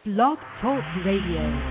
Blog Talk Radio.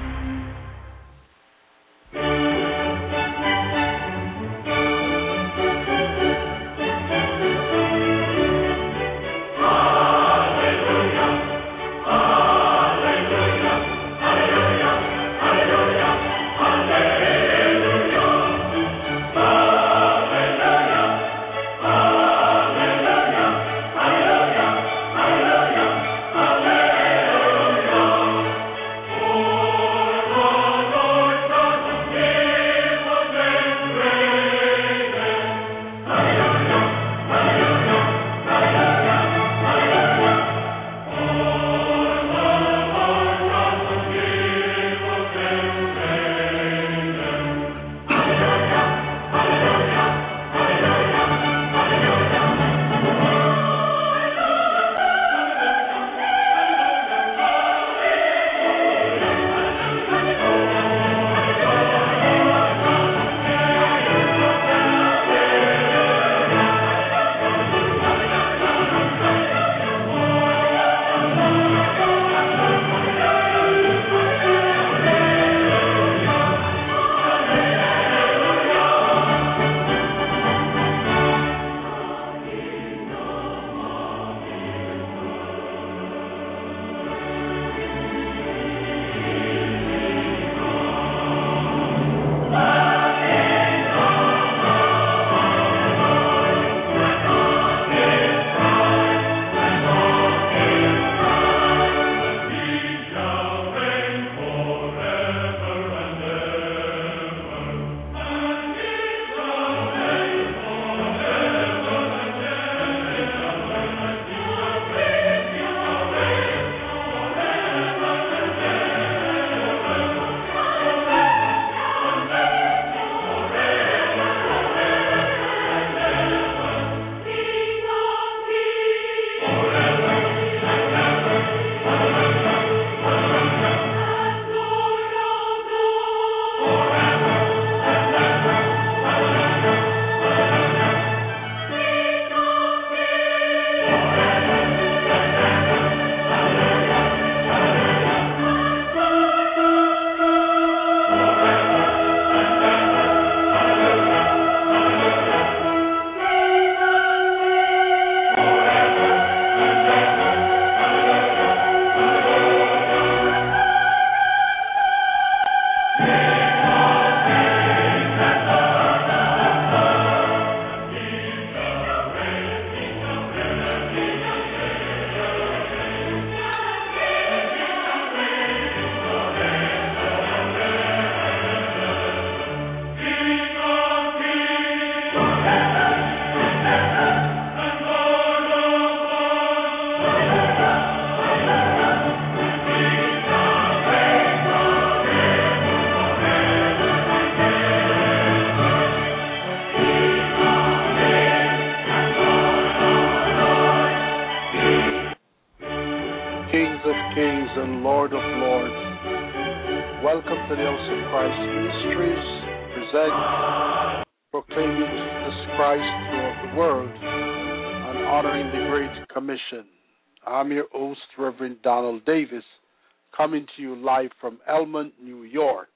I'm your host, Reverend Donald Davis, coming to you live from Elmont, New York.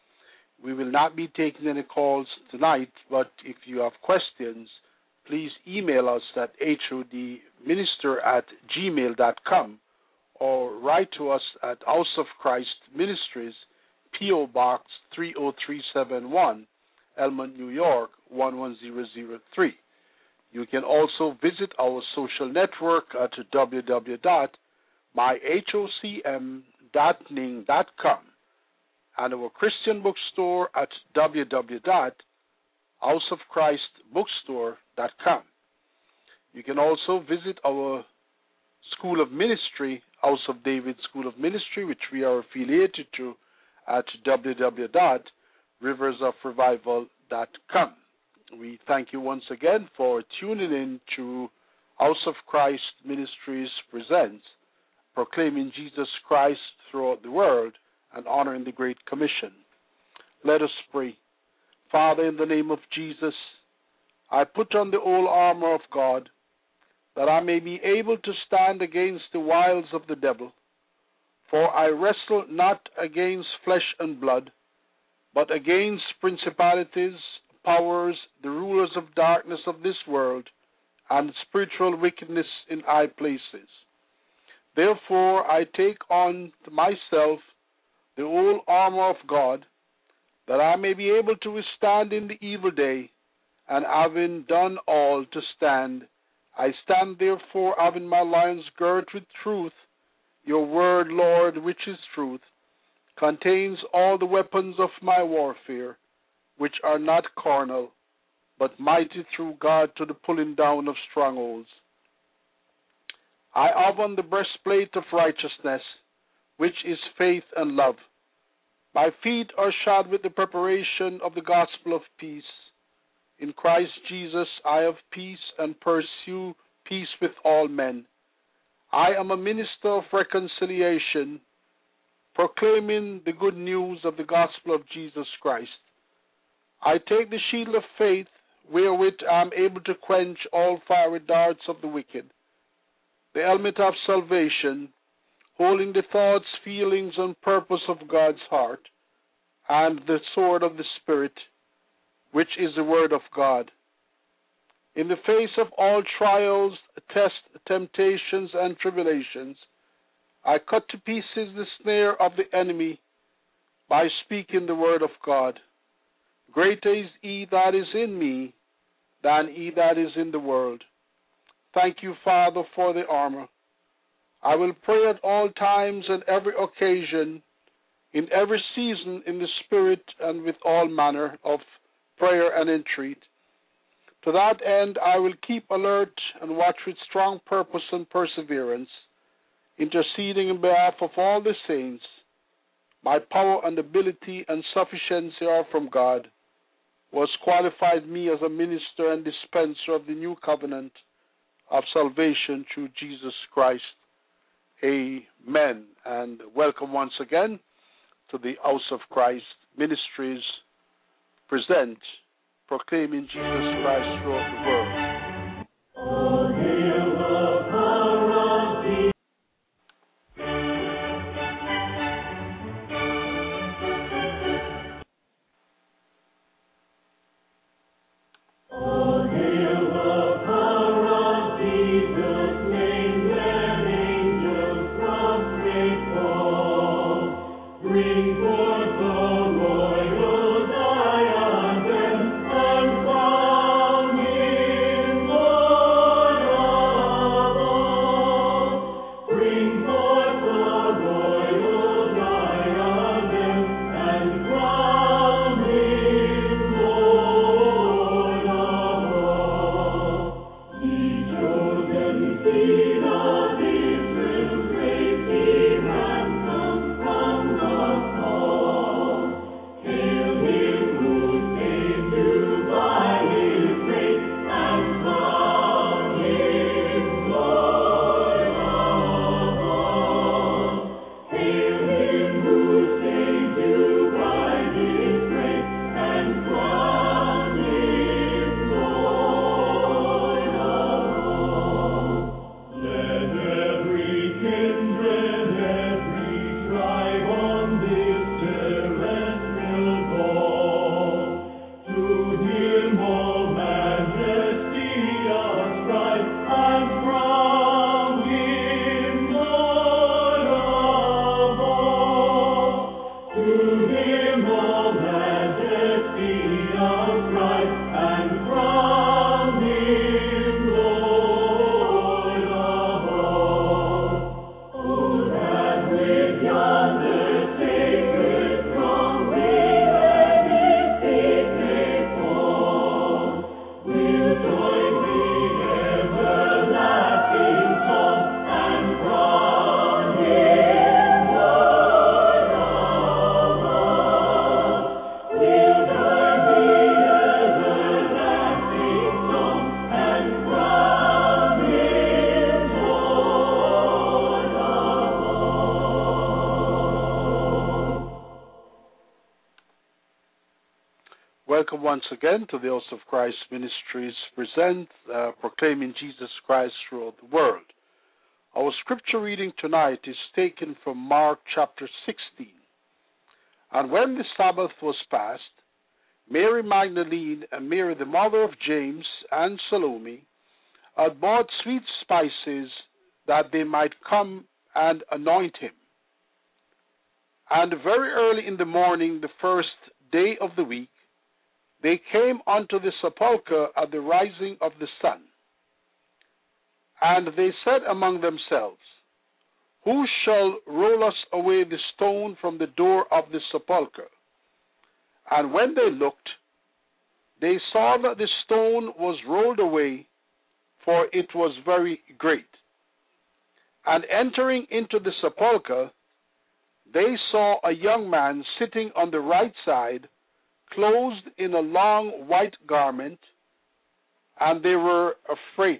We will not be taking any calls tonight, but if you have questions, please email us at hodminister@gmail.com or write to us at House of Christ Ministries, P.O. Box 30371, Elmont, New York 11003. You can also visit our social network at www.myhocm.ning.com and our Christian bookstore at www.houseofchristbookstore.com. You can also visit our School of Ministry, House of David School of Ministry, which we are affiliated to at www.riversofrevival.com. We thank you once again for tuning in to House of Christ Ministries presents Proclaiming Jesus Christ Throughout the World and Honoring the Great Commission. Let us pray. Father, in the name of Jesus, I put on the whole armor of God, that I may be able to stand against the wiles of the devil. For I wrestle not against flesh and blood, but against principalities, powers, the rulers of darkness of this world, and spiritual wickedness in high places. Therefore I take on myself the whole armor of God, that I may be able to withstand in the evil day, and having done all to stand. I stand therefore, having my loins girt with truth. Your word, Lord, which is truth, contains all the weapons of my warfare, which are not carnal, but mighty through God to the pulling down of strongholds. I have on the breastplate of righteousness, which is faith and love. My feet are shod with the preparation of the gospel of peace. In Christ Jesus I have peace and pursue peace with all men. I am a minister of reconciliation, proclaiming the good news of the gospel of Jesus Christ. I take the shield of faith, wherewith I am able to quench all fiery darts of the wicked, the helmet of salvation, holding the thoughts, feelings, and purpose of God's heart, and the sword of the Spirit, which is the word of God. In the face of all trials, tests, temptations, and tribulations, I cut to pieces the snare of the enemy by speaking the word of God. Greater is he that is in me than he that is in the world. Thank you, Father, for the armor. I will pray at all times and every occasion, in every season, in the Spirit, and with all manner of prayer and entreat. To that end I will keep alert and watch with strong purpose and perseverance, interceding in behalf of all the saints. My power and ability and sufficiency are from God, who has qualified me as a minister and dispenser of the new covenant of salvation through Jesus Christ. Amen. And welcome once again to the House of Christ Ministries present Proclaiming Jesus Christ throughout the world. Oh, hail the power of Jesus. Oh, hail the power of Jesus' name, when angels prostrate fall. Bring forth the royal diadem, and crown him Lord of all. Bring forth the royal diadem, and crown him Lord of all. Ye chosen seed of Israel's race, ye ransomed from the fall. Hail him who saved you by his grace, and crown him Lord of all. Hail him who saved you by his grace, and crown him Lord of all. Let every kindred, every tribe on this terrestrial ball to him all majesty ascribe, and crown him Lord of all. To him all majesty ascribe, and crown him Lord of all. Oh, that with yonder sacred throng we at his feet may fall, we'll join the everlasting song, and crown him Lord of all. We'll join the everlasting song, and crown him Lord of all. Welcome once again to the House of Christ Ministries present Proclaiming Jesus Christ throughout the world. Our scripture reading tonight is taken from Mark chapter 16. And when the Sabbath was past, Mary Magdalene and Mary the mother of James and Salome had bought sweet spices that they might come and anoint him. And very early in the morning, the first day of the week, they came unto the sepulchre at the rising of the sun. And they said among themselves, Who shall roll us away the stone from the door of the sepulchre? And when they looked, they saw that the stone was rolled away, for it was very great. And entering into the sepulchre, they saw a young man sitting on the right side, clothed in a long white garment, and they were afraid.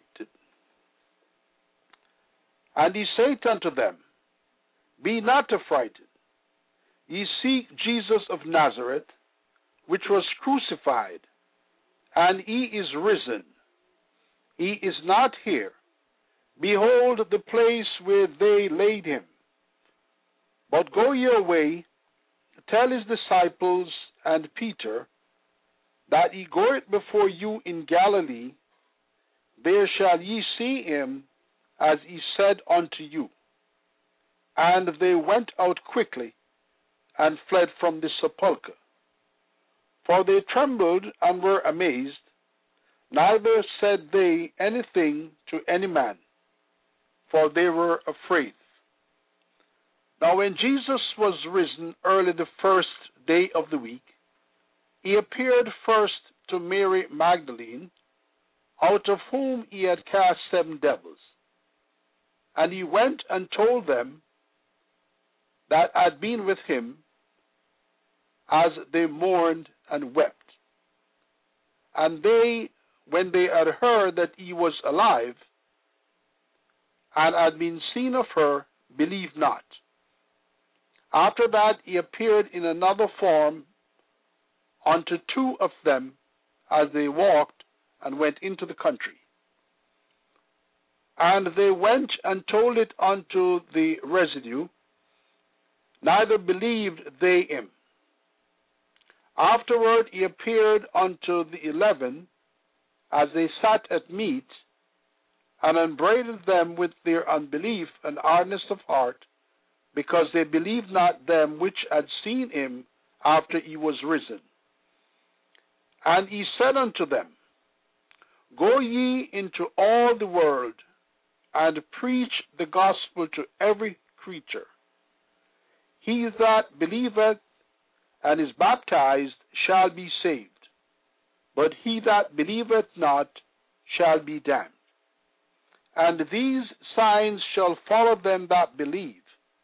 And he said unto them, Be not affrighted. Ye seek Jesus of Nazareth, which was crucified, and he is risen. He is not here. Behold the place where they laid him. But go your way, tell his disciples and Peter, that he goeth before you in Galilee. There shall ye see him, as he said unto you. And they went out quickly, and fled from the sepulchre. For they trembled and were amazed, neither said they anything to any man, for they were afraid. Now when Jesus was risen early the first day of the week, he appeared first to Mary Magdalene, out of whom he had cast 7 devils. And he went and told them that had been with him, as they mourned and wept. And they, when they had heard that he was alive, and had been seen of her, believed not. After that he appeared in another form unto 2 of them, as they walked and went into the country. And they went and told it unto the residue, neither believed they him. Afterward he appeared unto the 11, as they sat at meat, and upbraided them with their unbelief and hardness of heart, because they believed not them which had seen him after he was risen. And he said unto them, Go ye into all the world, and preach the gospel to every creature. He that believeth and is baptized shall be saved, but he that believeth not shall be damned. And these signs shall follow them that believe.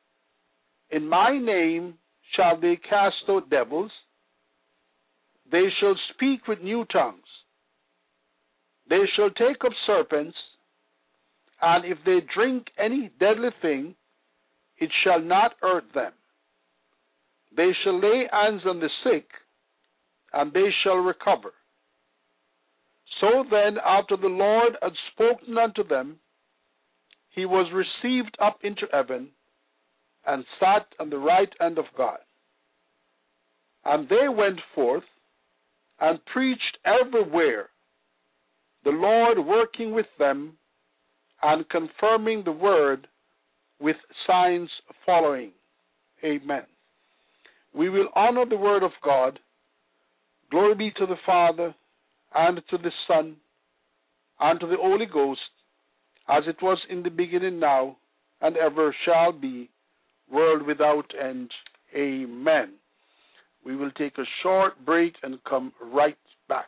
In my name shall they cast out devils. They shall speak with new tongues. They shall take up serpents, and if they drink any deadly thing, it shall not hurt them. They shall lay hands on the sick, and they shall recover. So then, after the Lord had spoken unto them, he was received up into heaven, and sat on the right hand of God. And they went forth, and preached everywhere, the Lord working with them, and confirming the word with signs following. Amen. We will honor the word of God. Glory be to the Father, and to the Son, and to the Holy Ghost, as it was in the beginning, now, and ever shall be, world without end. Amen. We will take a short break and come right back.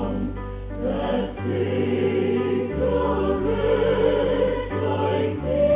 Like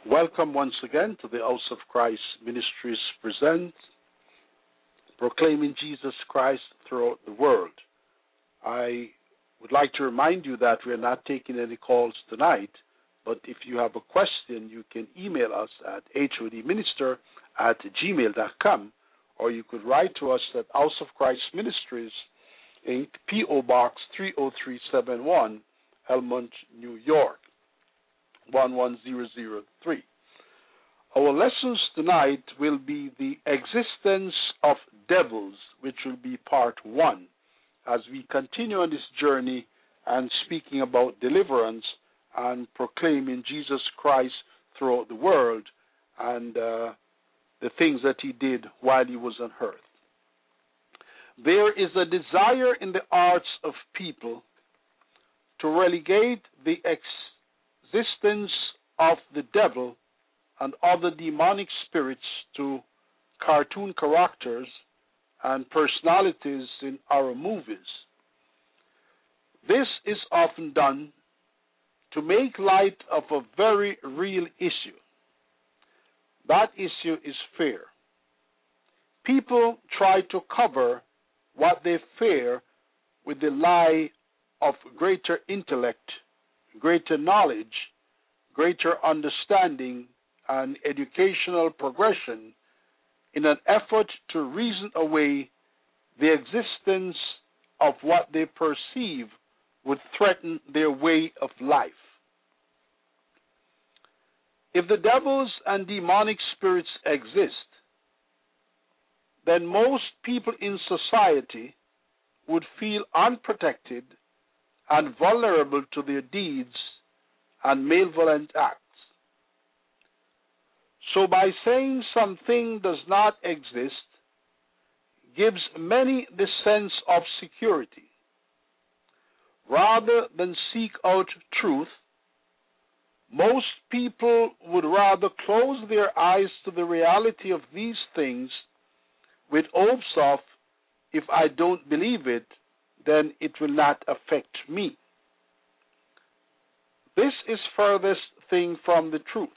Welcome once again to the House of Christ Ministries presents Proclaiming Jesus Christ Throughout the World. I would like to remind you that we are not taking any calls tonight, but if you have a question, you can email us at hodminister@gmail.com, or you could write to us at House of Christ Ministries, Inc., P.O. Box 30371, Elmont, New York, 11003. Our lessons tonight will be the existence of devils, which will be part 1, as we continue on this journey and speaking about deliverance and proclaiming Jesus Christ throughout the world and the things that he did while he was on earth. There is a desire in the hearts of people to relegate the existence of the devil and other demonic spirits to cartoon characters and personalities in our movies. This is often done to make light of a very real issue. That issue is fear. People try to cover what they fear with the lie of greater intellect, greater knowledge, greater understanding, and educational progression in an effort to reason away the existence of what they perceive would threaten their way of life. If the devils and demonic spirits exist, then most people in society would feel unprotected and vulnerable to their deeds and malevolent acts. So by saying something does not exist gives many the sense of security. Rather than seek out truth, most people would rather close their eyes to the reality of these things with hopes of, if I don't believe it, then it will not affect me. This is furthest thing from the truth.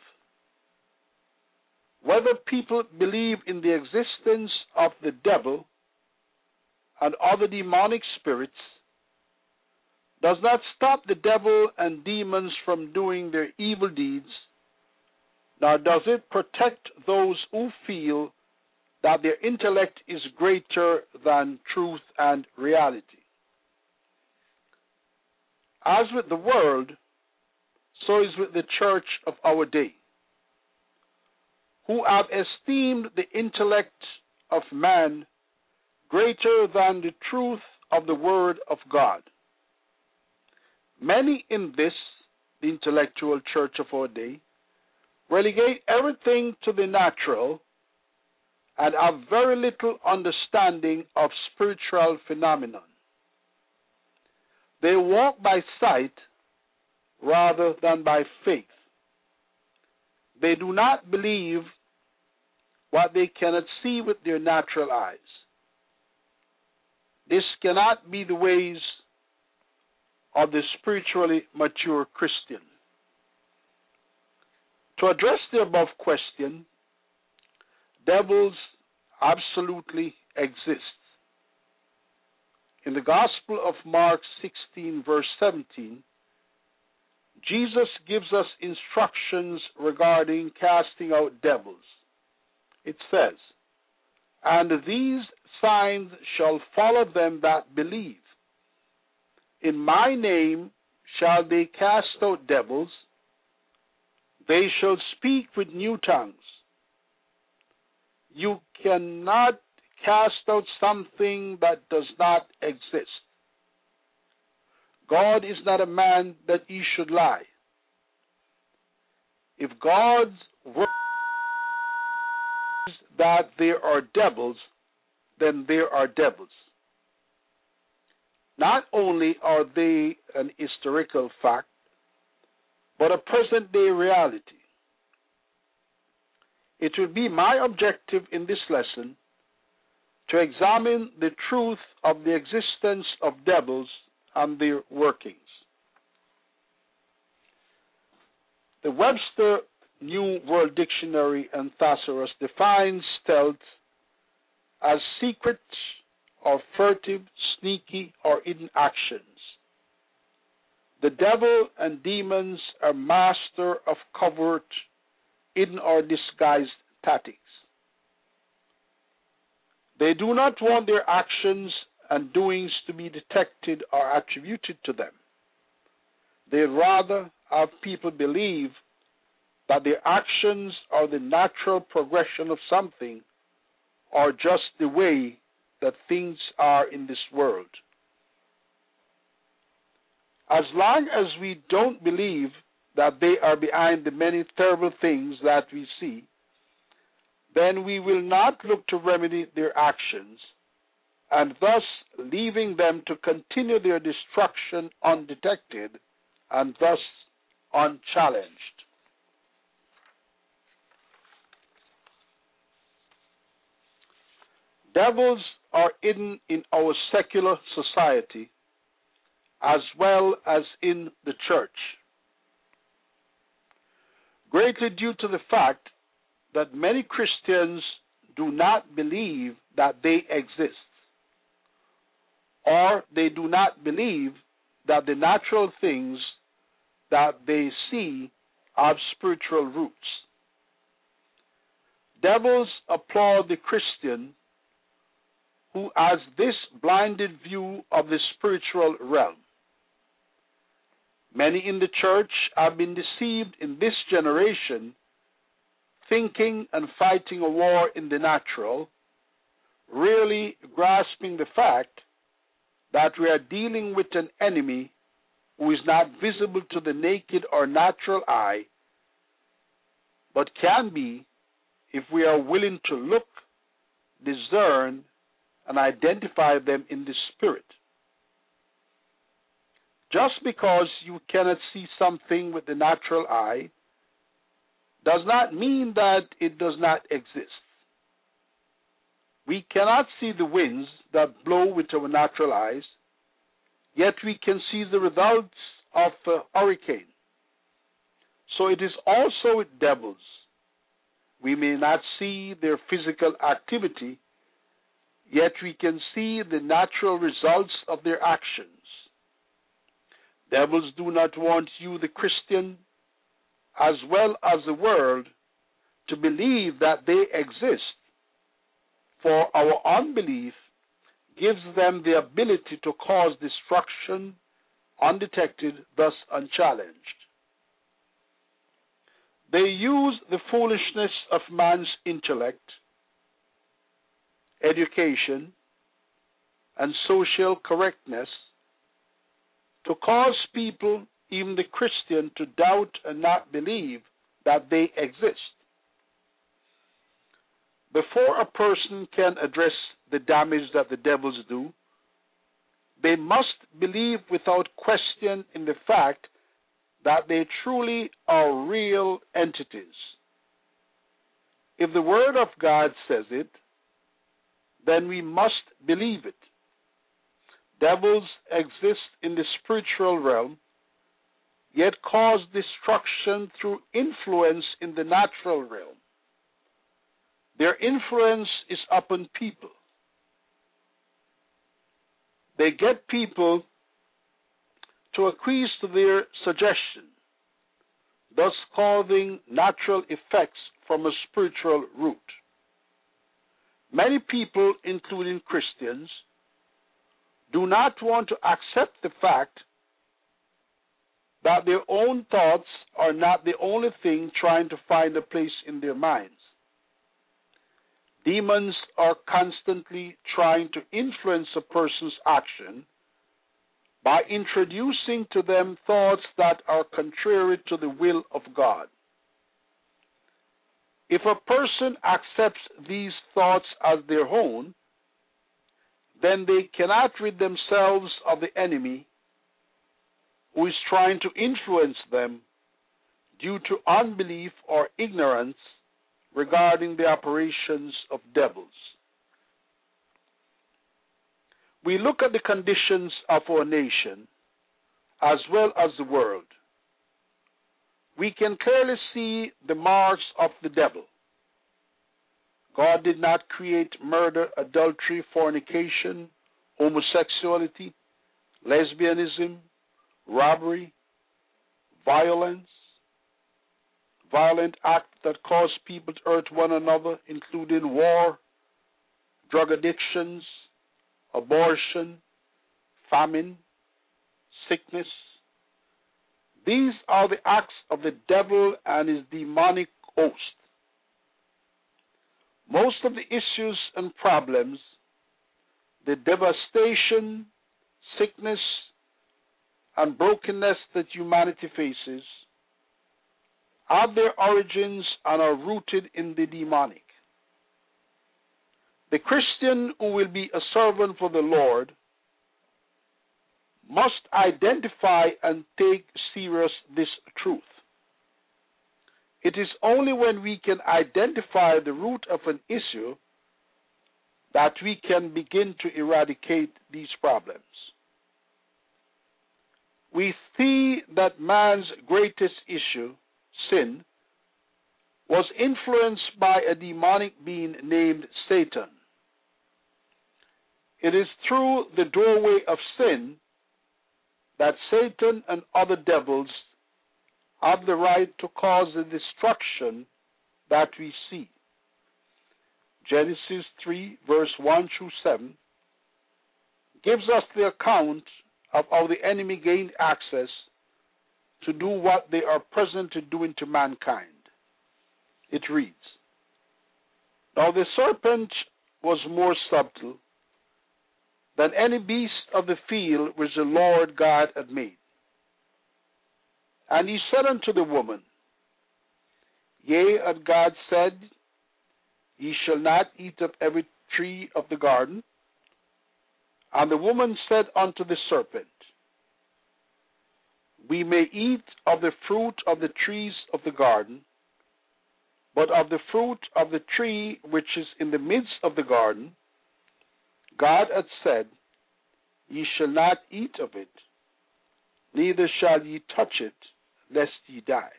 Whether people believe in the existence of the devil and other demonic spirits does not stop the devil and demons from doing their evil deeds, nor does it protect those who feel that their intellect is greater than truth and reality. As with the world, so is with the church of our day, who have esteemed the intellect of man greater than the truth of the Word of God. Many in this, the intellectual church of our day, relegate everything to the natural and have very little understanding of spiritual phenomenon. They walk by sight rather than by faith. They do not believe what they cannot see with their natural eyes. This cannot be the ways of the spiritually mature Christian. To address the above question, devils absolutely exist. In the Gospel of Mark 16, verse 17, Jesus gives us instructions regarding casting out devils. It says, "And these signs shall follow them that believe. In my name shall they cast out devils. They shall speak with new tongues." You cannot cast out something that does not exist. God is not a man that he should lie. If God's word is that there are devils, then there are devils. Not only are they an historical fact, but a present-day reality. It will be my objective in this lesson to examine the truth of the existence of devils and their workings. The Webster New World Dictionary and Thesaurus defines stealth as secret or furtive, sneaky, or hidden actions. The devil and demons are master of covert, hidden, or disguised tactics. They do not want their actions and doings to be detected or attributed to them. They rather have people believe that their actions are the natural progression of something or just the way that things are in this world. As long as we don't believe that they are behind the many terrible things that we see, then we will not look to remedy their actions, and thus leaving them to continue their destruction undetected and thus unchallenged. Devils are hidden in our secular society as well as in the church, greatly due to the fact that many Christians do not believe that they exist, or they do not believe that the natural things that they see have spiritual roots. Devils applaud the Christian who has this blinded view of the spiritual realm. Many in the church have been deceived in this generation, thinking and fighting a war in the natural, really grasping the fact that we are dealing with an enemy who is not visible to the naked or natural eye, but can be if we are willing to look, discern, and identify them in the spirit. Just because you cannot see something with the natural eye does not mean that it does not exist. We cannot see the winds that blow with our natural eyes, yet we can see the results of a hurricane. So it is also with devils. We may not see their physical activity, yet we can see the natural results of their actions. Devils do not want you, the Christian, as well as the world, to believe that they exist, for our unbelief gives them the ability to cause destruction undetected, thus unchallenged. They use the foolishness of man's intellect, education, and social correctness to cause people, even the Christian, to doubt and not believe that they exist. Before a person can address the damage that the devils do, they must believe without question in the fact that they truly are real entities. If the Word of God says it, then we must believe it. Devils exist in the spiritual realm, yet cause destruction through influence in the natural realm. Their influence is upon people. They get people to acquiesce to their suggestion, thus causing natural effects from a spiritual root. Many people, including Christians, do not want to accept the fact that their own thoughts are not the only thing trying to find a place in their minds. Demons are constantly trying to influence a person's action by introducing to them thoughts that are contrary to the will of God. If a person accepts these thoughts as their own, then they cannot rid themselves of the enemy who is trying to influence them due to unbelief or ignorance regarding the operations of devils. We look at the conditions of our nation as well as the world. we can clearly see the marks of the devil. God did not create murder, adultery, fornication, homosexuality, lesbianism, robbery, violent acts that cause people to hurt one another, including war, drug addictions, abortion, famine, sickness. These are the acts of the devil and his demonic host. Most of the issues and problems, the devastation, sickness, and brokenness that humanity faces, have their origins and are rooted in the demonic. The Christian who will be a servant for the Lord must identify and take serious this truth. It is only when we can identify the root of an issue that we can begin to eradicate these problems. We see that man's greatest issue, sin, was influenced by a demonic being named Satan. It is through the doorway of sin that Satan and other devils have the right to cause the destruction that we see. Genesis 3, verse 1 through 7, gives us the account of how the enemy gained access to do what they are presently doing to mankind. It reads, "Now the serpent was more subtle than any beast of the field which the Lord God had made. And he said unto the woman, Yea, and God said, Ye shall not eat of every tree of the garden. And the woman said unto the serpent, We may eat of the fruit of the trees of the garden, but of the fruit of the tree which is in the midst of the garden, God hath said, Ye shall not eat of it, neither shall ye touch it, lest ye die.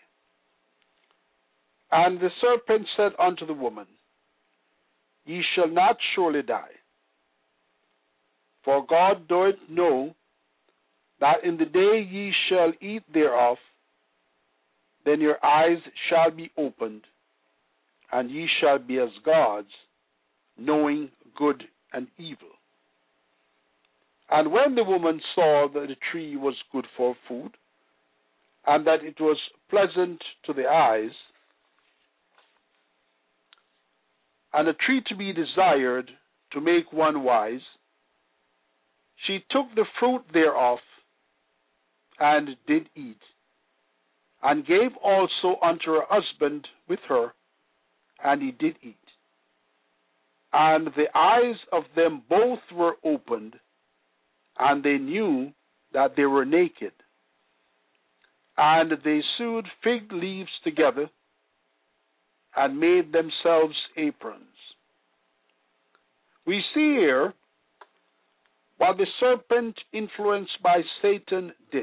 And the serpent said unto the woman, Ye shall not surely die. For God doth know that in the day ye shall eat thereof, then your eyes shall be opened, and ye shall be as gods, knowing good and evil. And when the woman saw that the tree was good for food, and that it was pleasant to the eyes, and a tree to be desired to make one wise, she took the fruit thereof, and did eat, and gave also unto her husband with her, and he did eat. And the eyes of them both were opened, and they knew that they were naked. And they sewed fig leaves together, and made themselves aprons. We see here what the serpent, influenced by Satan, did.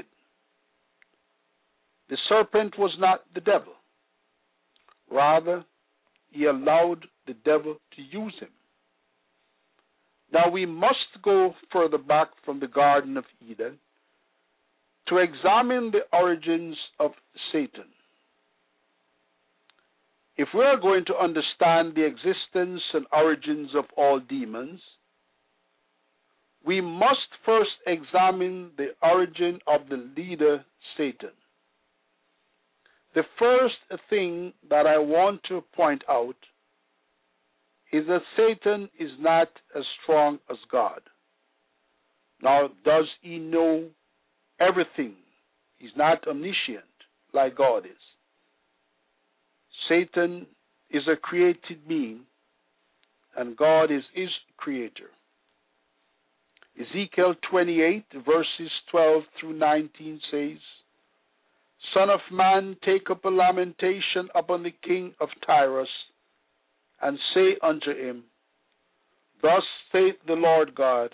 The serpent was not the devil. Rather, he allowed the devil to use him. Now we must go further back from the Garden of Eden to examine the origins of Satan. If we are going to understand the existence and origins of all demons, we must first examine the origin of the leader, Satan. The first thing that I want to point out is that Satan is not as strong as God. Now, does he know everything? He's not omniscient like God is. Satan is a created being, and God is his creator. Ezekiel 28, verses 12 through 19 says, Son of man, take up a lamentation upon the king of Tyrus, and say unto him, Thus saith the Lord God,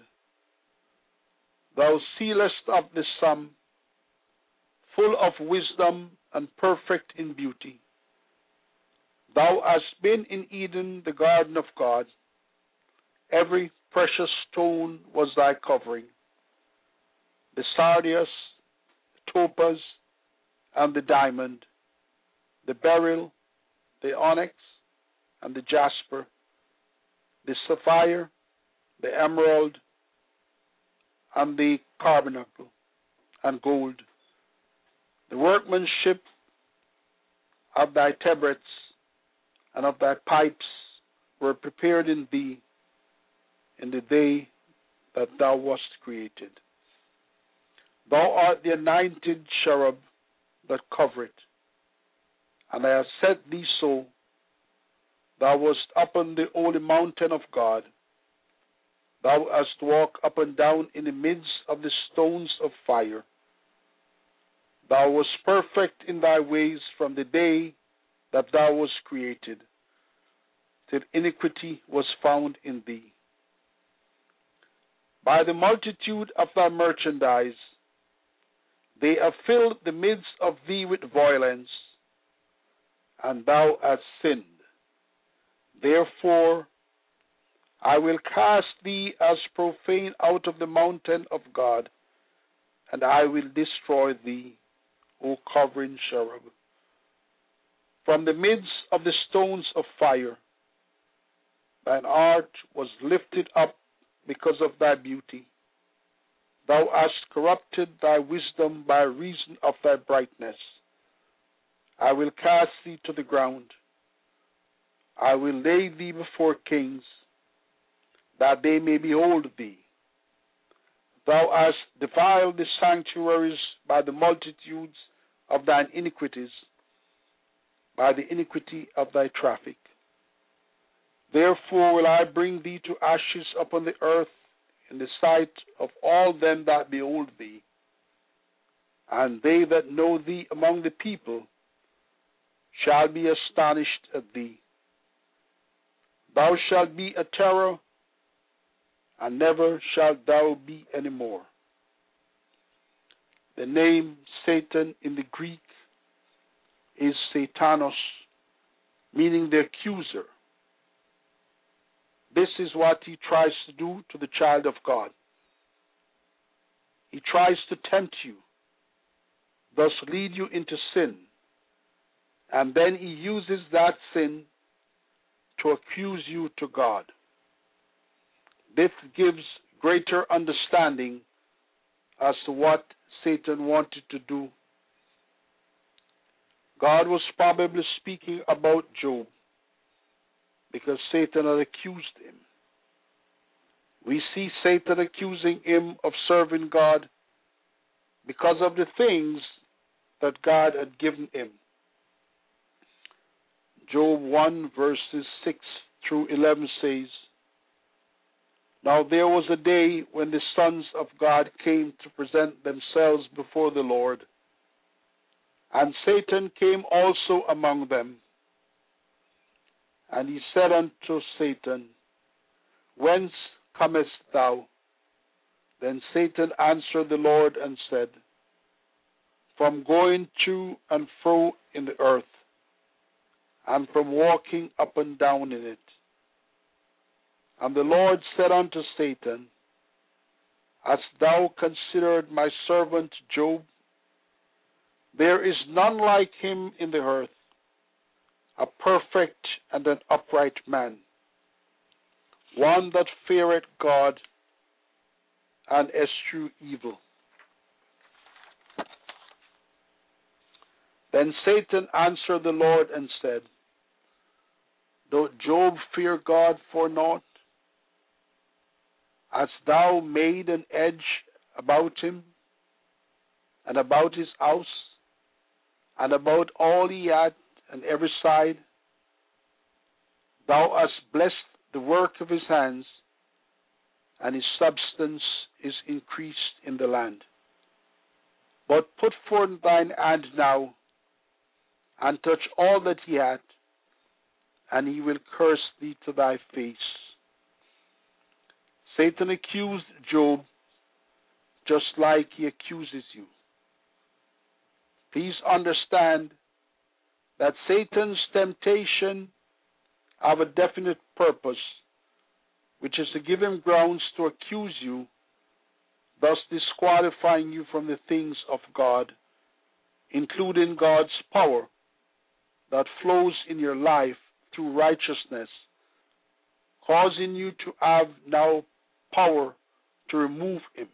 Thou sealest up the sum, full of wisdom and perfect in beauty. Thou hast been in Eden, the garden of God. Every precious stone was thy covering, the sardius, the topaz, and the diamond, the beryl, the onyx, and the jasper, the sapphire, the emerald, and the carbuncle, and gold. The workmanship of thy tabrets and of thy pipes were prepared in thee in the day that thou wast created. Thou art the anointed cherub that covereth, and I have set thee so. Thou wast upon the holy mountain of God. Thou hast walked up and down in the midst of the stones of fire. Thou wast perfect in thy ways from the day that thou wast created, till iniquity was found in thee. By the multitude of thy merchandise, they have filled the midst of thee with violence, and thou hast sinned. Therefore, I will cast thee as profane out of the mountain of God, and I will destroy thee, O covering cherub. From the midst of the stones of fire, thine art was lifted up because of thy beauty. Thou hast corrupted thy wisdom by reason of thy brightness. I will cast thee to the ground. I will lay thee before kings, that they may behold thee. Thou hast defiled the sanctuaries by the multitudes of thine iniquities, by the iniquity of thy traffic. Therefore will I bring thee to ashes upon the earth in the sight of all them that behold thee, and they that know thee among the people shall be astonished at thee. Thou shalt be a terror, and never shalt thou be any more. The name Satan in the Greek is Satanos, meaning the accuser. This is what he tries to do to the child of God. He tries to tempt you, thus lead you into sin, and then he uses that sin to accuse you to God. This gives greater understanding as to what Satan wanted to do. God was probably speaking about Job, because Satan had accused him. We see Satan accusing him of serving God because of the things that God had given him. Job 1 verses 6 through 11 says, Now there was a day when the sons of God came to present themselves before the Lord, and Satan came also among them. And he said unto Satan, Whence comest thou? Then Satan answered the Lord and said, From going to and fro in the earth, and from walking up and down in it. And the Lord said unto Satan, Hast thou considered my servant Job? There is none like him in the earth, a perfect and an upright man, one that feareth God and eschew evil. Then Satan answered the Lord and said, Doth Job fear God for naught? Hast thou made an edge about him, and about his house, and about all he had on every side? Thou hast blessed the work of his hands, and his substance is increased in the land. But put forth thine hand now, and touch all that he hath, and he will curse thee to thy face. Satan accused Job just like he accuses you. Please understand that Satan's temptation have a definite purpose, which is to give him grounds to accuse you, thus disqualifying you from the things of God, including God's power that flows in your life through righteousness, causing you to have now power to remove him.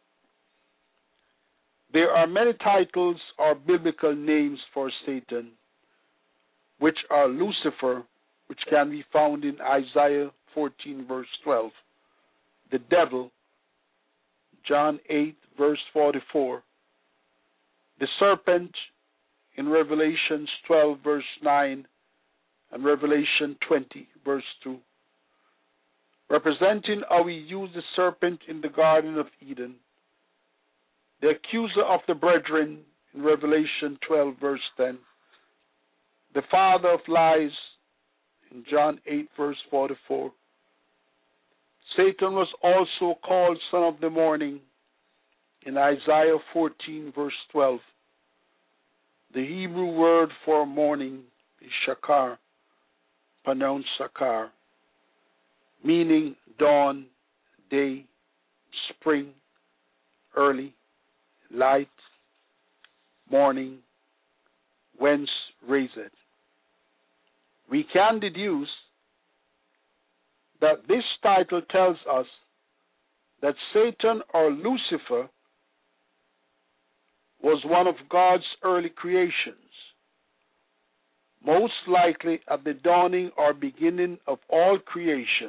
There are many titles or biblical names for Satan, which are Lucifer, which can be found in Isaiah 14, verse 12, the devil, John 8, verse 44, the serpent in Revelations 12, verse 9, and Revelation 20, verse 2, representing how we use the serpent in the Garden of Eden, the accuser of the brethren in Revelation 12, verse 10, the father of lies in John 8, verse 44. Satan was also called son of the morning in Isaiah 14, verse 12. The Hebrew word for morning is shakar, pronounced sakar, meaning dawn, day, spring, early, light, morning, whence raised. We can deduce that this title tells us that Satan or Lucifer was one of God's early creations, most likely at the dawning or beginning of all creation.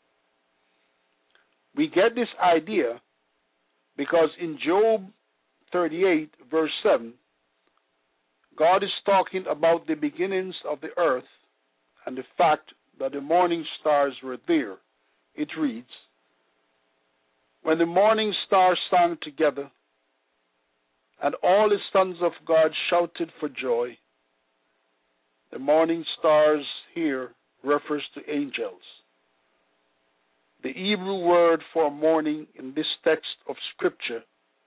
We get this idea because in Job 38, verse 7, God is talking about the beginnings of the earth and the fact that the morning stars were there. It reads, "When the morning stars sang together, and all the sons of God shouted for joy." The morning stars here refers to angels. The Hebrew word for morning in this text of Scripture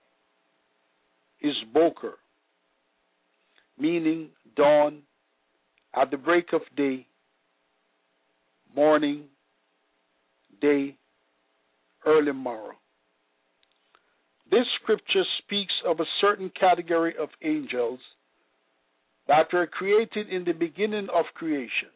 is boker, meaning dawn, at the break of day, morning, day, early morrow. This scripture speaks of a certain category of angels that were created in the beginning of creation.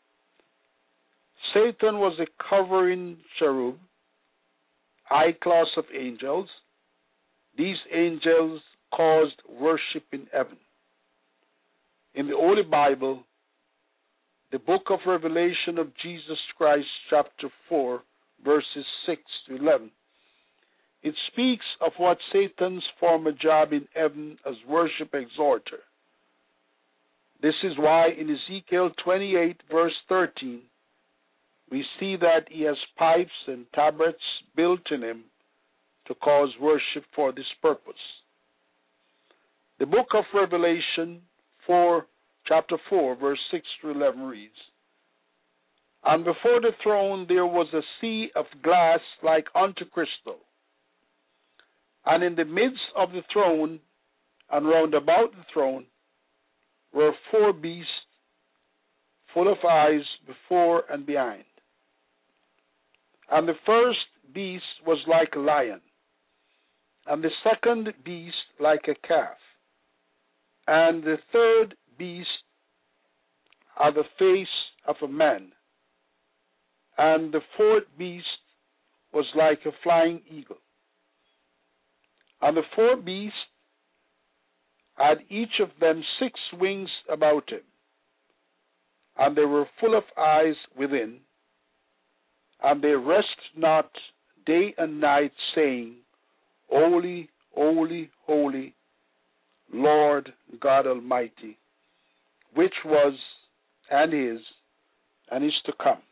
Satan was a covering cherub, high class of angels. These angels caused worship in heaven. In the Holy Bible, the book of Revelation of Jesus Christ, chapter 4, verses 6 to 11, it speaks of what Satan's former job in heaven as worship exhorter. This is why in Ezekiel 28, verse 13, we see that he has pipes and tabrets built in him to cause worship for this purpose. The book of Revelation 4, chapter 4, verse 6 to 11 reads, "And before the throne there was a sea of glass like unto crystal. And in the midst of the throne and round about the throne were 4 beasts full of eyes before and behind. And the first beast was like a lion, and the second beast like a calf, and the third beast had the face of a man, and the fourth beast was like a flying eagle. And the 4 beasts had each of them 6 wings about him, and they were full of eyes within, and they rest not day and night, saying, Holy, holy, holy, Lord God Almighty, which was and is to come.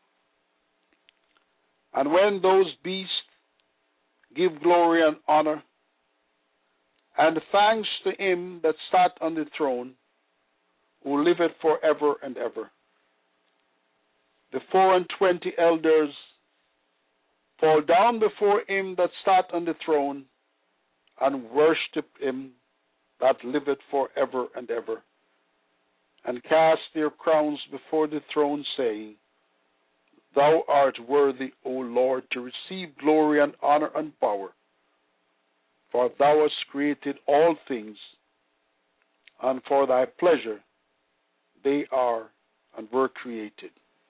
And when those beasts give glory and honor and thanks to him that sat on the throne, who liveth forever and ever, the 24 elders fall down before him that sat on the throne and worship him that liveth forever and ever, and cast their crowns before the throne, saying, Thou art worthy, O Lord, to receive glory and honor and power, for thou hast created all things, and for thy pleasure they are and were created.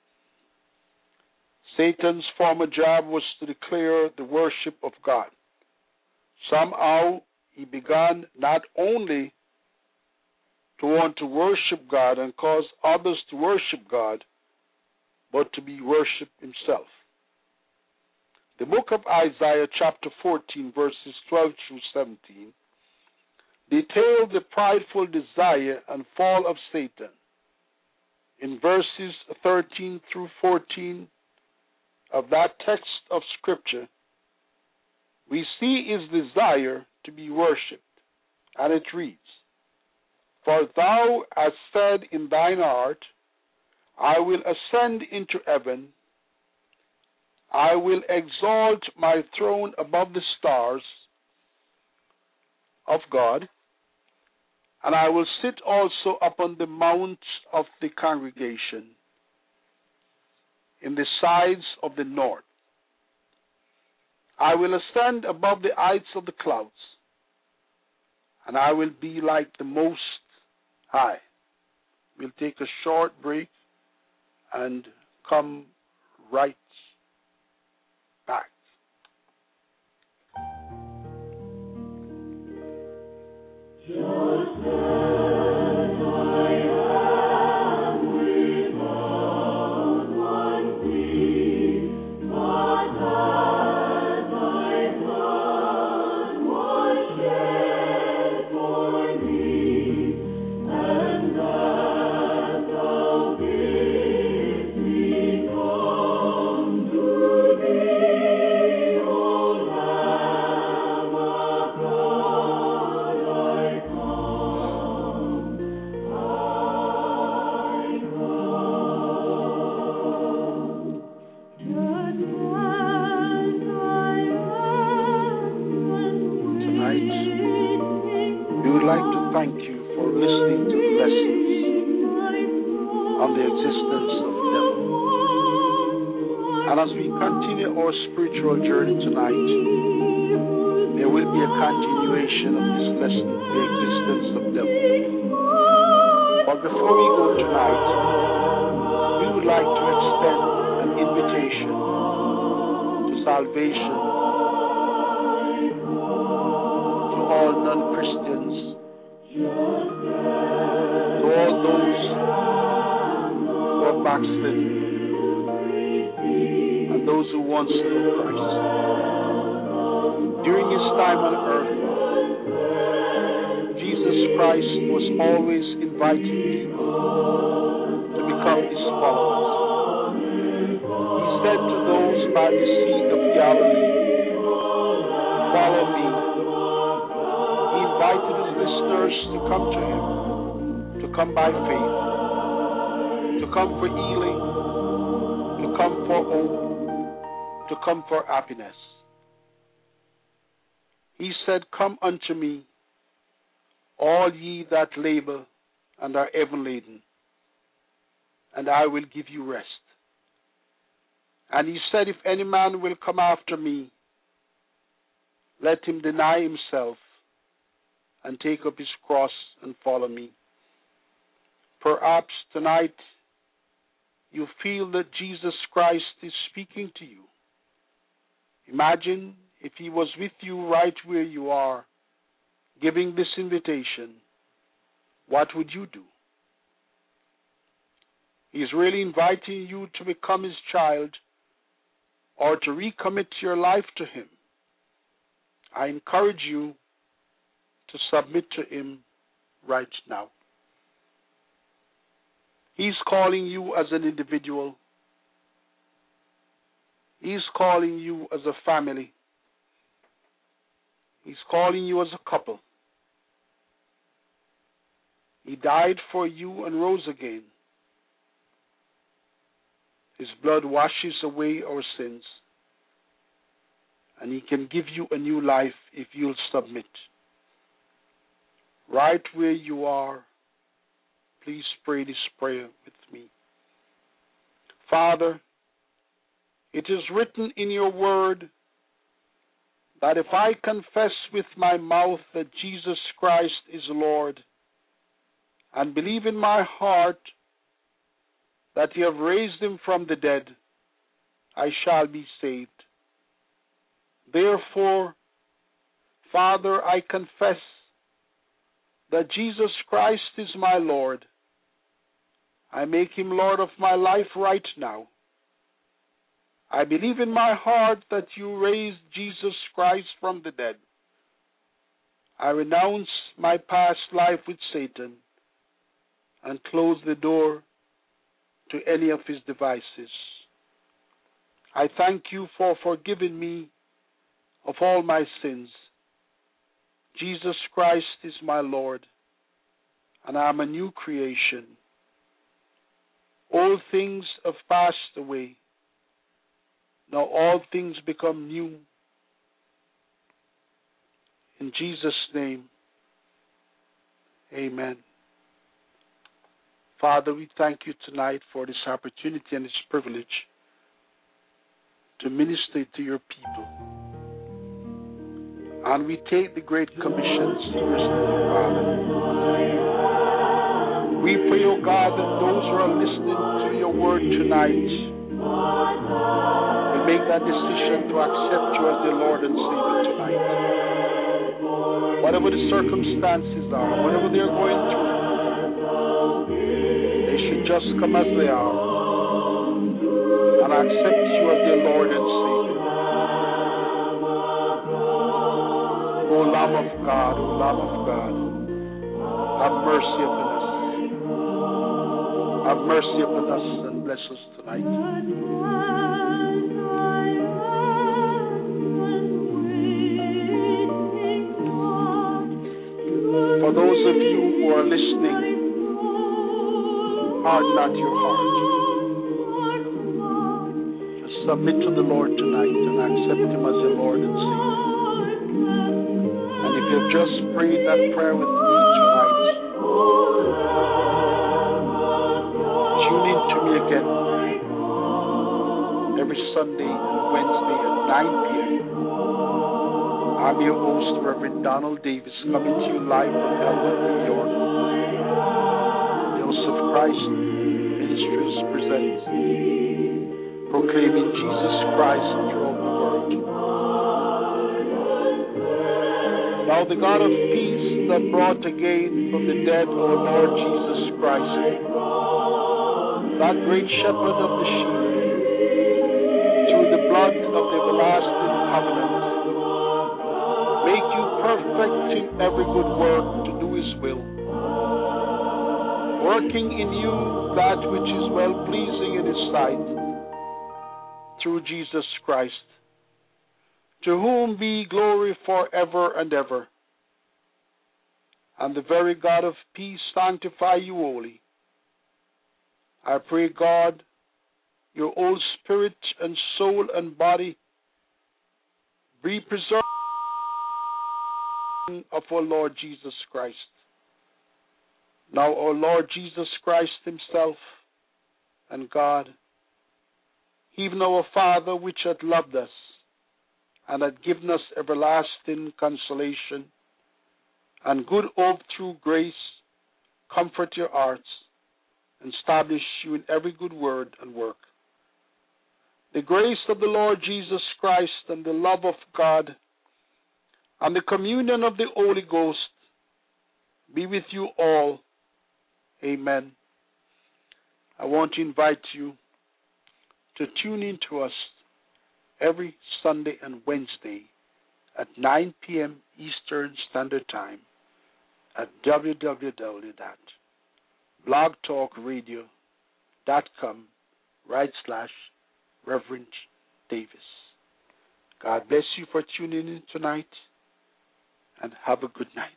Satan's former job was to declare the worship of God. Somehow he began not only to want to worship God and cause others to worship God, but to be worshipped himself. The book of Isaiah, chapter 14, verses 12 through 17, detailed the prideful desire and fall of Satan. In verses 13 through 14 of that text of Scripture, we see his desire to be worshipped, and it reads, For thou hast said in thine heart, I will ascend into heaven, I will exalt my throne above the stars of God, and I will sit also upon the mount of the congregation in the sides of the north. I will ascend above the heights of the clouds, and I will be like the Most High. We'll take a short break and come right back. Just as I am without one plea, but as thy blood was shed for me, and that thou bidst me come to thee, O Lamb of God, I come, I come. Tonight, we would like to thank you for listening to the lessons on the existence of the devil. And as we continue our spiritual journey tonight, there will be a continuation of this lesson, the existence of the devil. But before we go tonight, we would like to extend an invitation to salvation to all non-Christians, to all those who are backslidden, and those who once knew Christ. During his time on earth, Jesus Christ was always inviting people to become his followers. He said to those by the Sea of Galilee, Follow me. He invited his listeners to come to him, to come by faith, to come for healing, to come for hope, to come for happiness. He said, Come unto me, all ye that labor and are heavy laden, and I will give you rest. And he said, If any man will come after me, let him deny himself and take up his cross and follow me. Perhaps tonight you feel that Jesus Christ is speaking to you. Imagine if he was with you right where you are, giving this invitation, what would you do? He is really inviting you to become his child or to recommit your life to him. I encourage you to submit to him right now. He's calling you as an individual. He's calling you as a family. He's calling you as a couple. He died for you and rose again. His blood washes away our sins. And he can give you a new life if you'll submit. right where you are, please pray this prayer with me. Father, it is written in your word that if I confess with my mouth that Jesus Christ is Lord and believe in my heart that you have raised him from the dead, I shall be saved. Therefore, Father, I confess that Jesus Christ is my Lord. I make him Lord of my life right now. I believe in my heart that you raised Jesus Christ from the dead. I renounce my past life with Satan and close the door to any of his devices. I thank you for forgiving me of all my sins. Jesus Christ is my Lord, and I am a new creation. All things have passed away. Now all things become new. In Jesus' name, amen. Father, we thank you tonight for this opportunity and this privilege to minister to your people. And we take the Great Commission seriously, Father. We pray, O God, that those who are listening to your word tonight will make that decision to accept you as their Lord and Savior tonight. Whatever the circumstances are, whatever they're going through, they should just come as they are and accept you as their Lord and Savior. O Lamb of God, O Lamb of God, have mercy upon us. Have mercy upon us and bless us tonight. For those of you who are listening, harden not your heart. Just submit to the Lord tonight and accept him as your Lord and Savior. And if you've just prayed that prayer with me tonight, tune in to me again every Sunday and Wednesday at 9 p.m. I'm your host, Reverend Donald Davis, coming to you live from Elmwood, New York. The House of Christ Ministries presents Proclaiming Jesus Christ throughout the world. Now the God of peace that brought again from the dead our Lord Jesus Christ, that great shepherd of the sheep, through the blood of the everlasting covenant, make you perfect in every good work to do his will, working in you that which is well-pleasing in his sight, through Jesus Christ, to whom be glory forever and ever. And the very God of peace sanctify you wholly. I pray, God, your whole spirit and soul and body be preserved of our Lord Jesus Christ. Now our Lord Jesus Christ himself and God, even our Father which hath loved us and hath given us everlasting consolation and good hope through grace, comfort your hearts and establish you in every good word and work. The grace of the Lord Jesus Christ and the love of God and the communion of the Holy Ghost be with you all. Amen. I want to invite you to tune in to us every Sunday and Wednesday at 9 p.m. Eastern Standard Time at www.blogtalkradio.com/Reverend Davis. God bless you for tuning in tonight, and have a good night.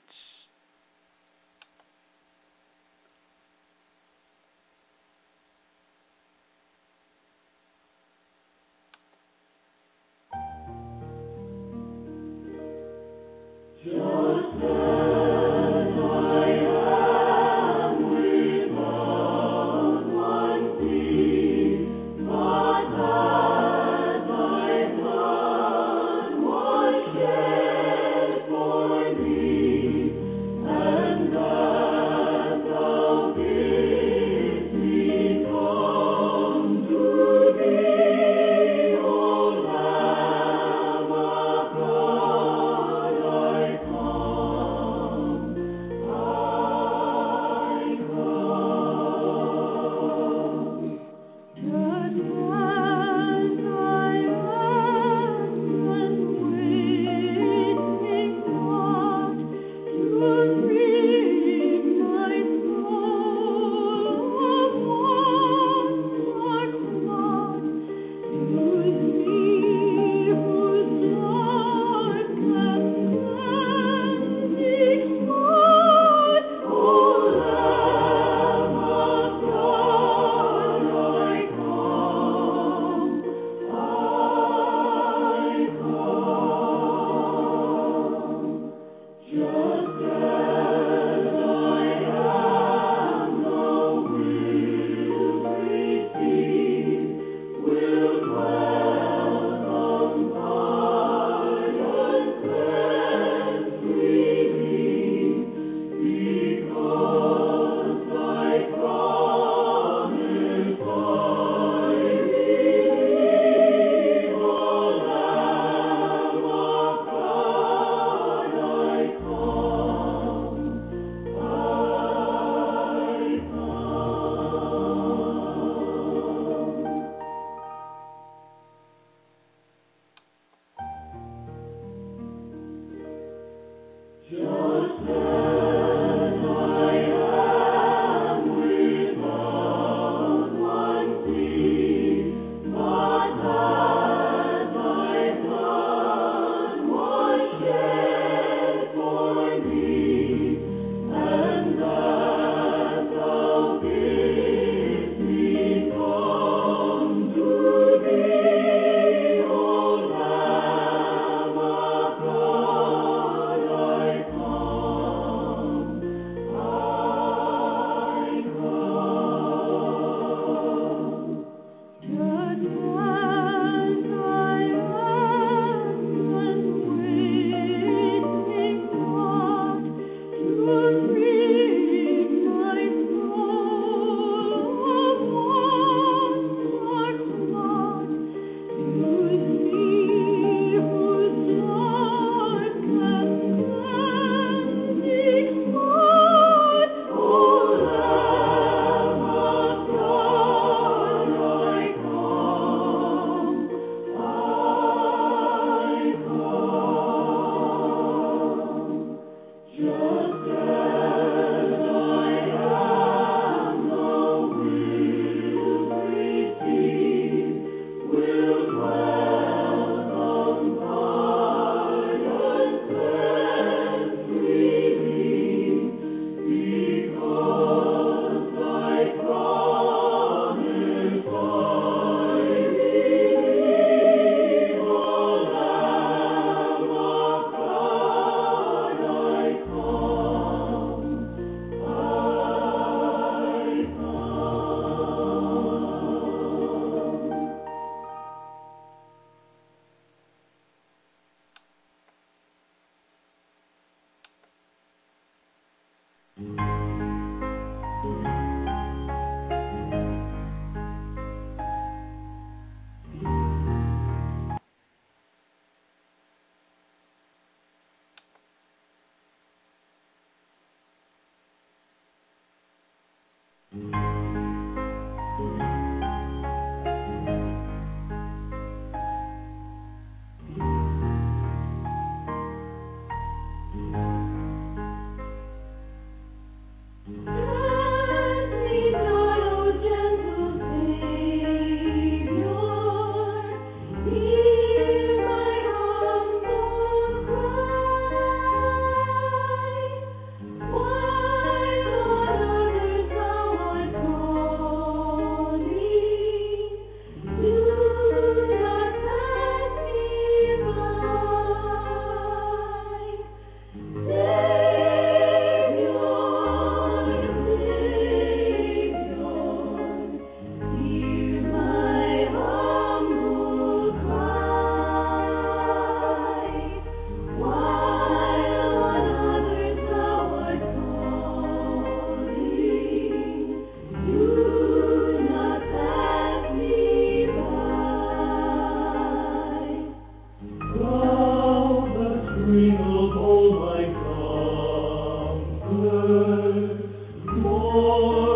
Just as I More